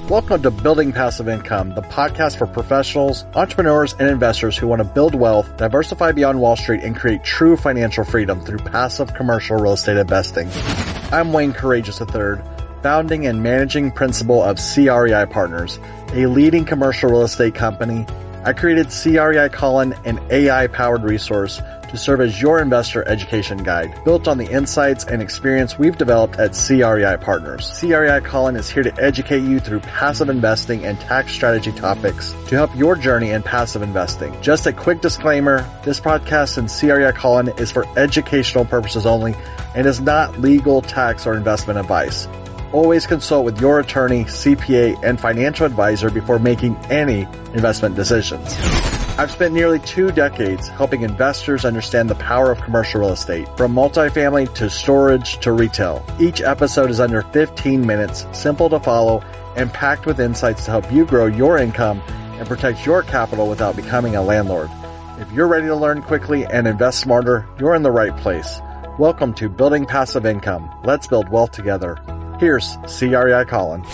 Welcome to Building Passive Income, the podcast for professionals, entrepreneurs, and investors who want to build wealth, diversify beyond Wall Street, and create true financial freedom through passive commercial real estate investing. I'm Wayne Courageous III, founding and managing principal of CREI Partners, a leading commercial real estate company. I created CREI Colin, an AI-powered resource to serve as your investor education guide, built on the insights and experience we've developed at CREI Partners. CREI Colin is here to educate you through passive investing and tax strategy topics to help your journey in passive investing. Just a quick disclaimer, this podcast and CREI Colin is for educational purposes only and is not legal, tax, or investment advice. Always consult with your attorney, CPA, and financial advisor before making any investment decisions. I've spent nearly 2 decades helping investors understand the power of commercial real estate, from multifamily to storage to retail. Each episode is under 15 minutes, simple to follow, and packed with insights to help you grow your income and protect your capital without becoming a landlord. If you're ready to learn quickly and invest smarter, you're in the right place. Welcome to Building Passive Income. Let's build wealth together. Here's CREI Colin.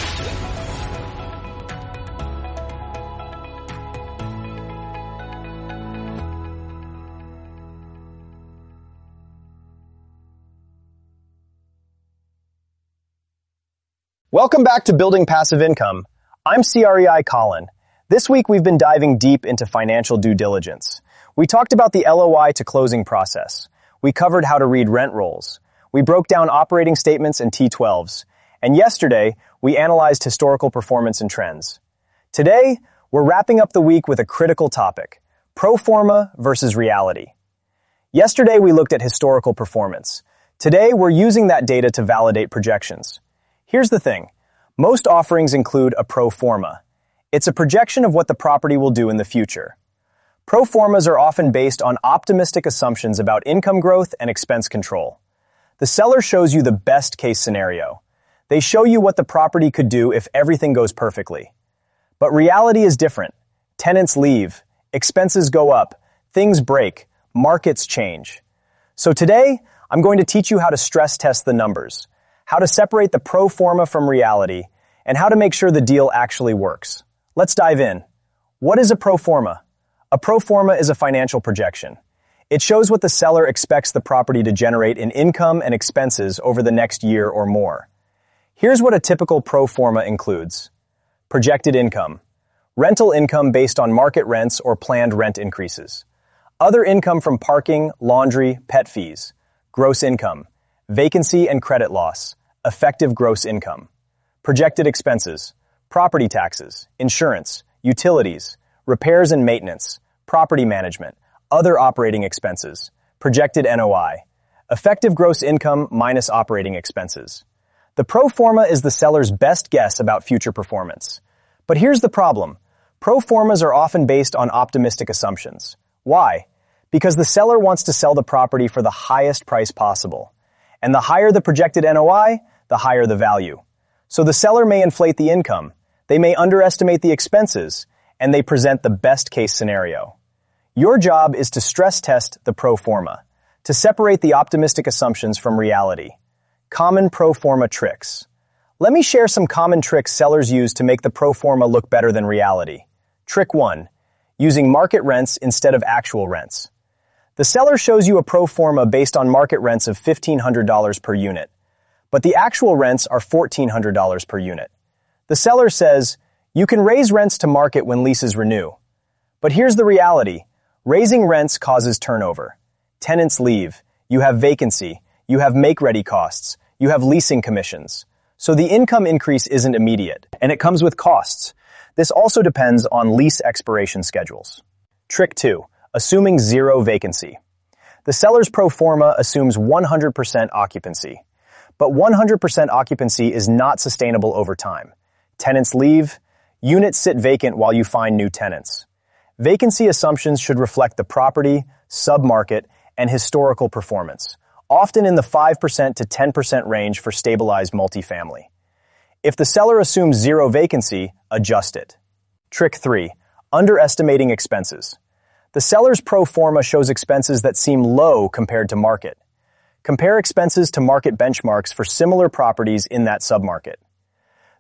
Welcome back to Building Passive Income. I'm CREI Colin. This week we've been diving deep into financial due diligence. We talked about the LOI to closing process. We covered how to read rent rolls. We broke down operating statements and T12s. And yesterday, we analyzed historical performance and trends. Today, we're wrapping up the week with a critical topic: pro forma versus reality. Yesterday, we looked at historical performance. Today, we're using that data to validate projections. Here's the thing. Most offerings include a pro forma. It's a projection of what the property will do in the future. Pro formas are often based on optimistic assumptions about income growth and expense control. The seller shows you the best case scenario. They show you what the property could do if everything goes perfectly. But reality is different. Tenants leave, expenses go up, things break, markets change. So today, I'm going to teach you how to stress test the numbers, how to separate the pro forma from reality, and how to make sure the deal actually works. Let's dive in. What is a pro forma? A pro forma is a financial projection. It shows what the seller expects the property to generate in income and expenses over the next year or more. Here's what a typical pro forma includes. Projected income. Rental income based on market rents or planned rent increases. Other income from parking, laundry, pet fees. Gross income. Vacancy and credit loss. Effective gross income. Projected expenses. Property taxes, insurance, utilities, repairs and maintenance, property management, other operating expenses. Projected NOI. Effective gross income minus operating expenses. The pro forma is the seller's best guess about future performance. But here's the problem. Pro formas are often based on optimistic assumptions. Why? Because the seller wants to sell the property for the highest price possible. And the higher the projected NOI, the higher the value. So the seller may inflate the income, they may underestimate the expenses, and they present the best case scenario. Your job is to stress test the pro forma, to separate the optimistic assumptions from reality. Common pro forma tricks. Let me share some common tricks sellers use to make the pro forma look better than reality. Trick 1. Using market rents instead of actual rents. The seller shows you a pro forma based on market rents of $1,500 per unit, but the actual rents are $1,400 per unit. The seller says, you can raise rents to market when leases renew. But here's the reality. Raising rents causes turnover. Tenants leave. You have vacancy. You have make-ready costs. You have leasing commissions. So the income increase isn't immediate, and it comes with costs. This also depends on lease expiration schedules. Trick 2. Assuming zero vacancy. The seller's pro forma assumes 100% occupancy. But 100% occupancy is not sustainable over time. Tenants leave. Units sit vacant while you find new tenants. Vacancy assumptions should reflect the property, submarket, and historical performance, often in the 5% to 10% range for stabilized multifamily. If the seller assumes zero vacancy, adjust it. Trick 3. Underestimating expenses. The seller's pro forma shows expenses that seem low compared to market. Compare expenses to market benchmarks for similar properties in that submarket.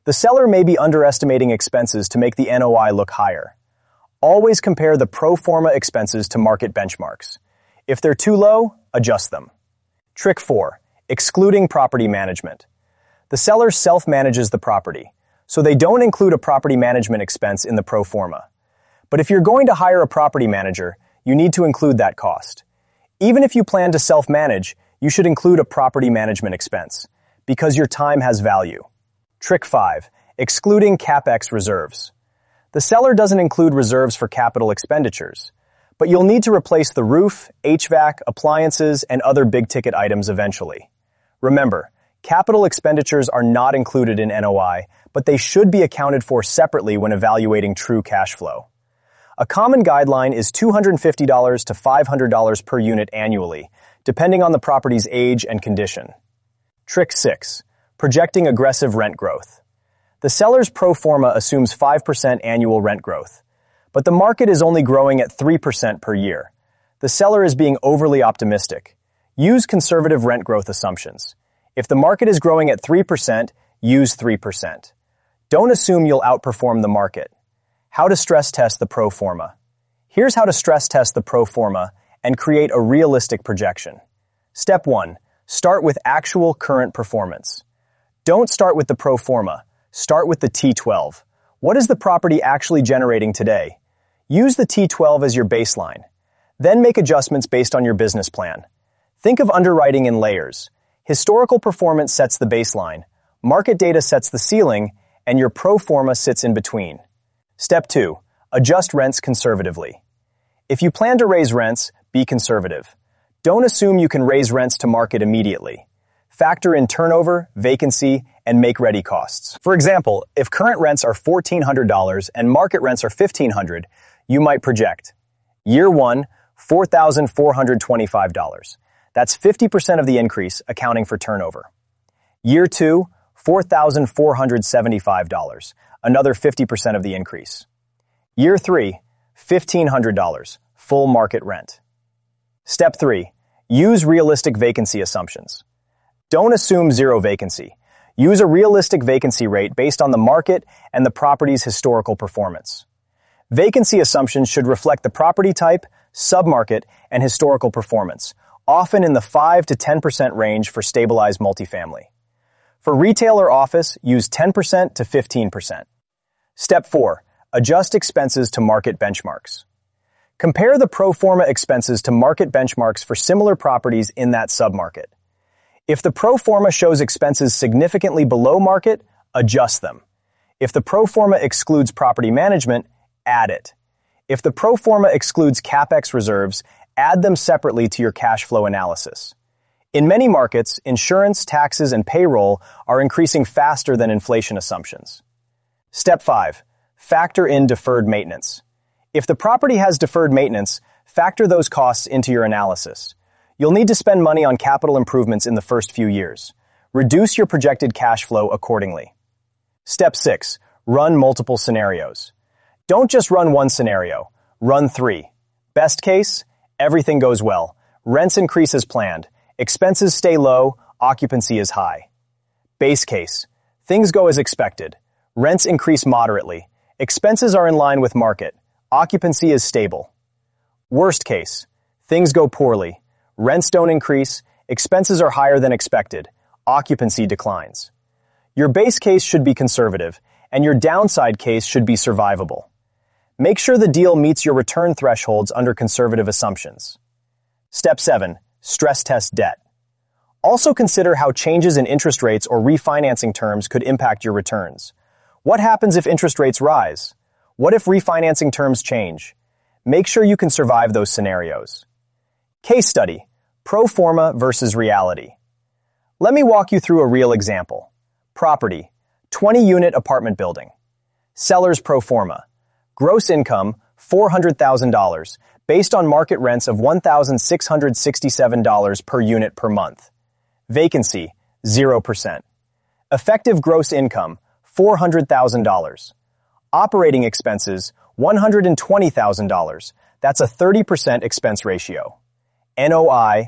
The seller may be underestimating expenses to make the NOI look higher. Always compare the pro forma expenses to market benchmarks. If they're too low, adjust them. Trick 4. Excluding property management. The seller self-manages the property, so they don't include a property management expense in the pro forma. But if you're going to hire a property manager, you need to include that cost. Even if you plan to self-manage, you should include a property management expense, because your time has value. Trick 5. Excluding CapEx reserves. The seller doesn't include reserves for capital expenditures, but you'll need to replace the roof, HVAC, appliances, and other big-ticket items eventually. Remember, capital expenditures are not included in NOI, but they should be accounted for separately when evaluating true cash flow. A common guideline is $250 to $500 per unit annually, depending on the property's age and condition. Trick 6. Projecting aggressive rent growth. The seller's pro forma assumes 5% annual rent growth, but the market is only growing at 3% per year. The seller is being overly optimistic. Use conservative rent growth assumptions. If the market is growing at 3%, use 3%. Don't assume you'll outperform the market. How to stress test the pro forma. Here's how to stress test the pro forma and create a realistic projection. Step 1. Start with actual current performance. Don't start with the pro forma. Start with the T12. What is the property actually generating today? Use the T12 as your baseline. Then make adjustments based on your business plan. Think of underwriting in layers. Historical performance sets the baseline, market data sets the ceiling, and your pro forma sits in between. Step 2. Adjust rents conservatively. If you plan to raise rents, be conservative. Don't assume you can raise rents to market immediately. Factor in turnover, vacancy, and make-ready costs. For example, if current rents are $1,400 and market rents are $1,500, you might project Year 1, $4,425. That's 50% of the increase, accounting for turnover. Year 2, $4,475, another 50% of the increase. Year 3, $1,500, full market rent. Step 3. Use realistic vacancy assumptions. Don't assume zero vacancy. Use a realistic vacancy rate based on the market and the property's historical performance. Vacancy assumptions should reflect the property type, submarket, and historical performance, often in the 5 to 10% range for stabilized multifamily. For retail or office, use 10% to 15%. Step 4. Adjust expenses to market benchmarks. Compare the pro forma expenses to market benchmarks for similar properties in that submarket. If the pro forma shows expenses significantly below market, adjust them. If the pro forma excludes property management, add it. If the pro forma excludes CapEx reserves, add them separately to your cash flow analysis. In many markets, insurance, taxes, and payroll are increasing faster than inflation assumptions. Step 5. Factor in deferred maintenance. If the property has deferred maintenance, factor those costs into your analysis. You'll need to spend money on capital improvements in the first few years. Reduce your projected cash flow accordingly. Step 6. Run multiple scenarios. Don't just run one scenario. Run 3. Best case, everything goes well. Rents increase as planned. Expenses stay low. Occupancy is high. Base case, things go as expected. Rents increase moderately. Expenses are in line with market. Occupancy is stable. Worst case, things go poorly. Rents don't increase. Expenses are higher than expected. Occupancy declines. Your base case should be conservative, and your downside case should be survivable. Make sure the deal meets your return thresholds under conservative assumptions. Step 7. Stress test debt. Also consider how changes in interest rates or refinancing terms could impact your returns. What happens if interest rates rise? What if refinancing terms change? Make sure you can survive those scenarios. Case study, pro forma versus reality. Let me walk you through a real example. Property, 20-unit apartment building. Seller's pro forma. Gross income, $400,000, based on market rents of $1,667 per unit per month. Vacancy, 0%. Effective gross income, $400,000. Operating expenses, $120,000. That's a 30% expense ratio. NOI,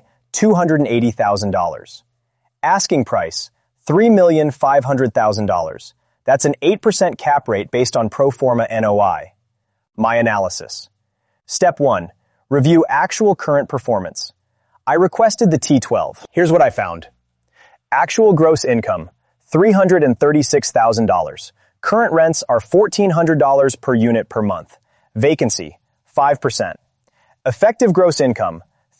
$280,000. Asking price, $3,500,000. That's an 8% cap rate based on pro forma NOI. My analysis. Step 1. Review actual current performance. I requested the T12. Here's what I found. Actual gross income, $336,000. Current rents are $1,400 per unit per month. Vacancy, 5%. Effective gross income,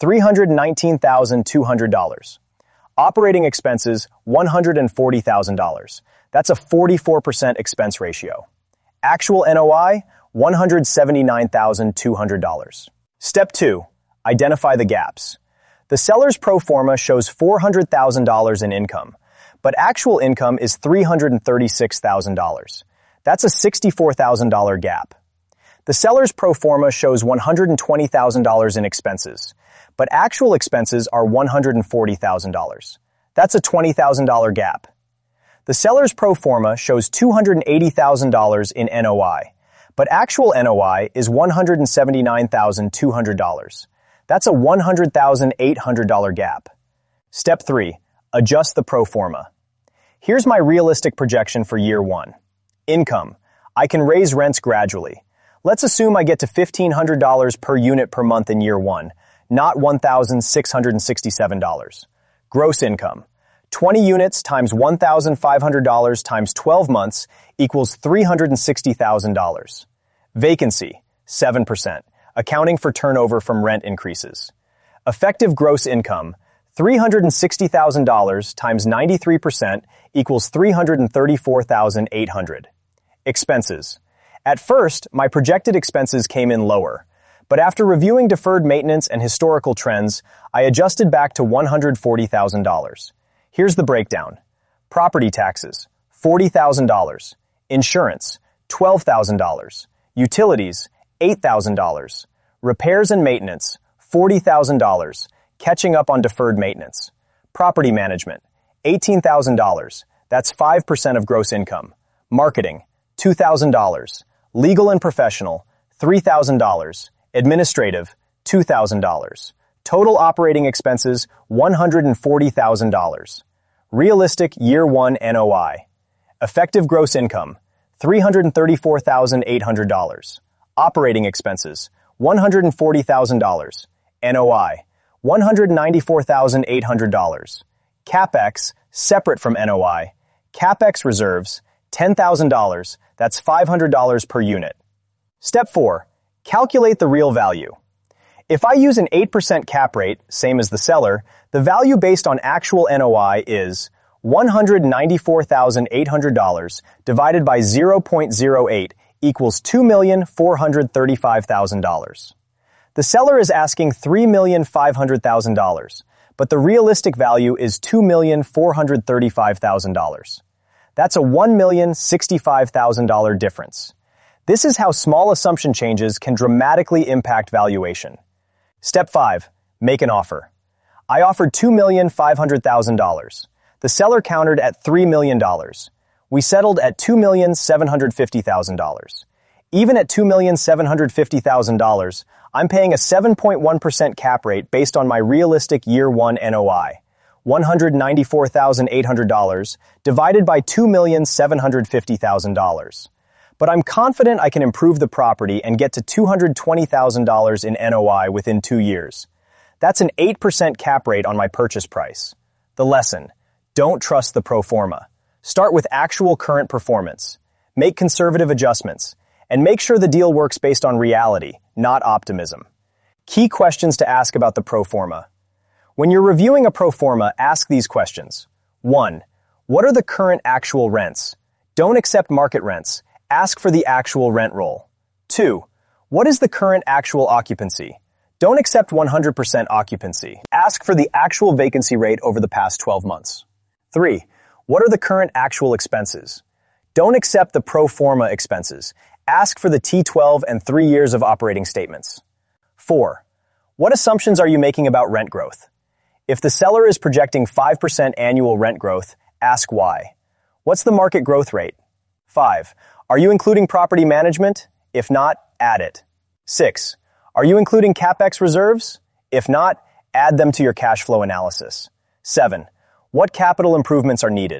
$319,200. Operating expenses, $140,000. That's a 44% expense ratio. Actual NOI, $179,200. Step 2. Identify the gaps. The seller's pro forma shows $400,000 in income, but actual income is $336,000. That's a $64,000 gap. The seller's pro forma shows $120,000 in expenses, but actual expenses are $140,000. That's a $20,000 gap. The seller's pro forma shows $280,000 in NOI, but actual NOI is $179,200. That's a $100,800 gap. Step 3. Adjust the pro forma. Here's my realistic projection for year 1. Income. I can raise rents gradually. Let's assume I get to $1,500 per unit per month in year 1, not $1,667. Gross income. 20 units times $1,500 times 12 months equals $360,000. Vacancy, 7%, accounting for turnover from rent increases. Effective gross income, $360,000 times 93% equals $334,800. Expenses. At first, my projected expenses came in lower, but after reviewing deferred maintenance and historical trends, I adjusted back to $140,000. Here's the breakdown. Property taxes, $40,000. Insurance, $12,000. Utilities, $8,000. Repairs and maintenance, $40,000, catching up on deferred maintenance. Property management, $18,000. That's 5% of gross income. Marketing, $2,000. Legal and professional, $3,000. Administrative, $2,000. Total operating expenses, $140,000. Realistic year 1 NOI. Effective gross income, $334,800. Operating expenses, $140,000. NOI, $194,800. CapEx, separate from NOI. CapEx reserves, $10,000. That's $500 per unit. Step 4. Calculate the real value. If I use an 8% cap rate, same as the seller, the value based on actual NOI is $194,800 divided by 0.08 equals $2,435,000. The seller is asking $3,500,000, but the realistic value is $2,435,000. That's a $1,065,000 difference. This is how small assumption changes can dramatically impact valuation. Step 5. Make an offer. I offered $2,500,000. The seller countered at $3 million. We settled at $2,750,000. Even at $2,750,000, I'm paying a 7.1% cap rate based on my realistic year 1 NOI, $194,800 divided by $2,750,000. But I'm confident I can improve the property and get to $220,000 in NOI within 2 years. That's an 8% cap rate on my purchase price. The lesson: don't trust the pro forma. Start with actual current performance. Make conservative adjustments. And make sure the deal works based on reality, not optimism. Key questions to ask about the pro forma. When you're reviewing a pro forma, ask these questions. 1. What are the current actual rents? Don't accept market rents. Ask for the actual rent roll. 2. What is the current actual occupancy? Don't accept 100% occupancy. Ask for the actual vacancy rate over the past 12 months. 3. What are the current actual expenses? Don't accept the pro forma expenses. Ask for the T12 and 3 years of operating statements. 4. What assumptions are you making about rent growth? If the seller is projecting 5% annual rent growth, ask why. What's the market growth rate? 5. Are you including property management? If not, add it. 6. Are you including CapEx reserves? If not, add them to your cash flow analysis. 7. What capital improvements are needed?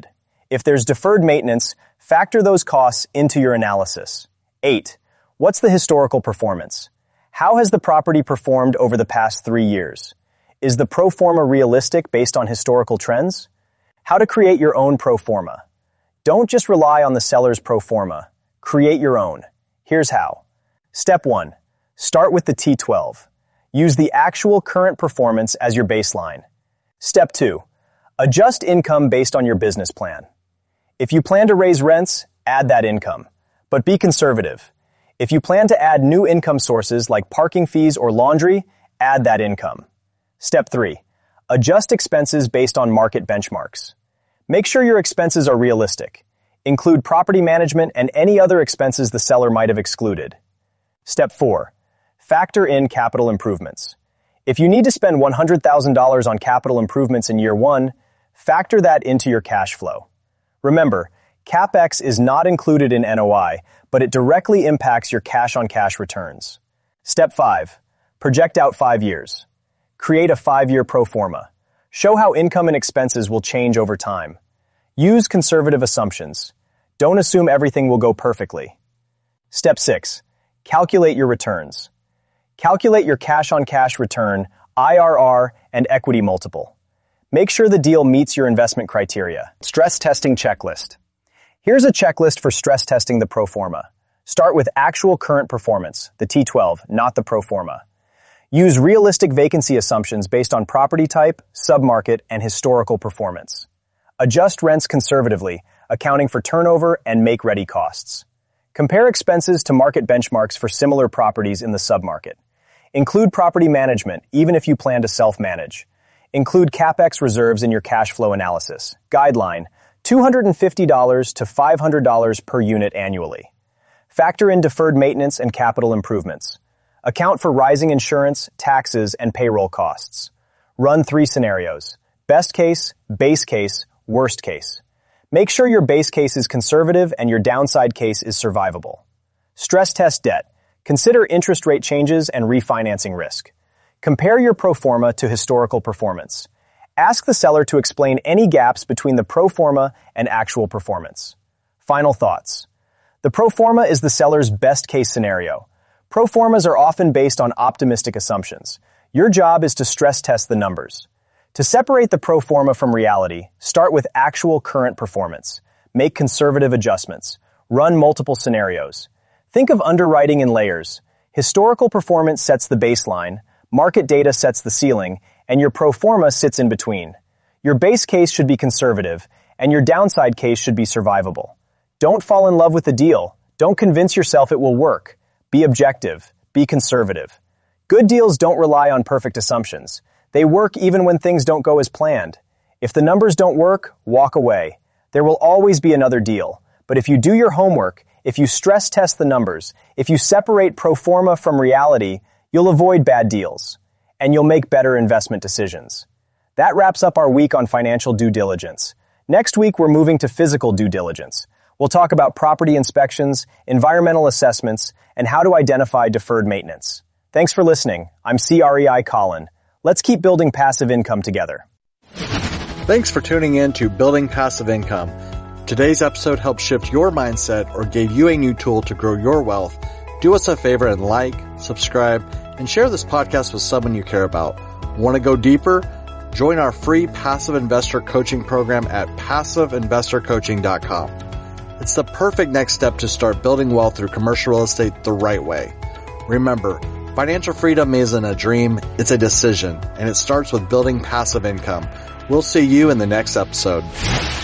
If there's deferred maintenance, factor those costs into your analysis. 8. What's the historical performance? How has the property performed over the past 3 years? Is the pro forma realistic based on historical trends? How to create your own pro forma. Don't just rely on the seller's pro forma. Create your own. Here's how. Step 1. Start with the T12. Use the actual current performance as your baseline. Step 2. Adjust income based on your business plan. If you plan to raise rents, add that income. But be conservative. If you plan to add new income sources like parking fees or laundry, add that income. Step 3. Adjust expenses based on market benchmarks. Make sure your expenses are realistic. Include property management and any other expenses the seller might have excluded. Step 4. Factor in capital improvements. If you need to spend $100,000 on capital improvements in year 1, factor that into your cash flow. Remember, CapEx is not included in NOI, but it directly impacts your cash-on-cash returns. Step 5. Project out 5 years. Create a 5-year pro forma. Show how income and expenses will change over time. Use conservative assumptions. Don't assume everything will go perfectly. Step 6. Calculate your returns. Calculate your cash-on-cash return, IRR, and equity multiple. Make sure the deal meets your investment criteria. Stress testing checklist. Here's a checklist for stress testing the pro forma. Start with actual current performance, the T12, not the pro forma. Use realistic vacancy assumptions based on property type, submarket, and historical performance. Adjust rents conservatively, accounting for turnover and make-ready costs. Compare expenses to market benchmarks for similar properties in the submarket. Include property management, even if you plan to self-manage. Include CapEx reserves in your cash flow analysis. Guideline, $250 to $500 per unit annually. Factor in deferred maintenance and capital improvements. Account for rising insurance, taxes, and payroll costs. Run 3 scenarios. Best case, base case, worst case. Make sure your base case is conservative and your downside case is survivable. Stress test debt. Consider interest rate changes and refinancing risk. Compare your pro forma to historical performance. Ask the seller to explain any gaps between the pro forma and actual performance. Final thoughts. The pro forma is the seller's best case scenario. Pro formas are often based on optimistic assumptions. Your job is to stress test the numbers. To separate the pro forma from reality, start with actual current performance. Make conservative adjustments. Run multiple scenarios. Think of underwriting in layers. Historical performance sets the baseline, market data sets the ceiling, and your pro forma sits in between. Your base case should be conservative, and your downside case should be survivable. Don't fall in love with the deal. Don't convince yourself it will work. Be objective. Be conservative. Good deals don't rely on perfect assumptions. They work even when things don't go as planned. If the numbers don't work, walk away. There will always be another deal. But if you do your homework, if you stress test the numbers, if you separate pro forma from reality, you'll avoid bad deals, and you'll make better investment decisions. That wraps up our week on financial due diligence. Next week, we're moving to physical due diligence. We'll talk about property inspections, environmental assessments, and how to identify deferred maintenance. Thanks for listening. I'm CREI Colin. Let's keep building passive income together. Thanks for tuning in to Building Passive Income. Today's episode helped shift your mindset or gave you a new tool to grow your wealth. Do us a favor and like, subscribe, and share this podcast with someone you care about. Want to go deeper? Join our free passive investor coaching program at passiveinvestorcoaching.com. It's the perfect next step to start building wealth through commercial real estate the right way. Remember, financial freedom isn't a dream, it's a decision, and it starts with building passive income. We'll see you in the next episode.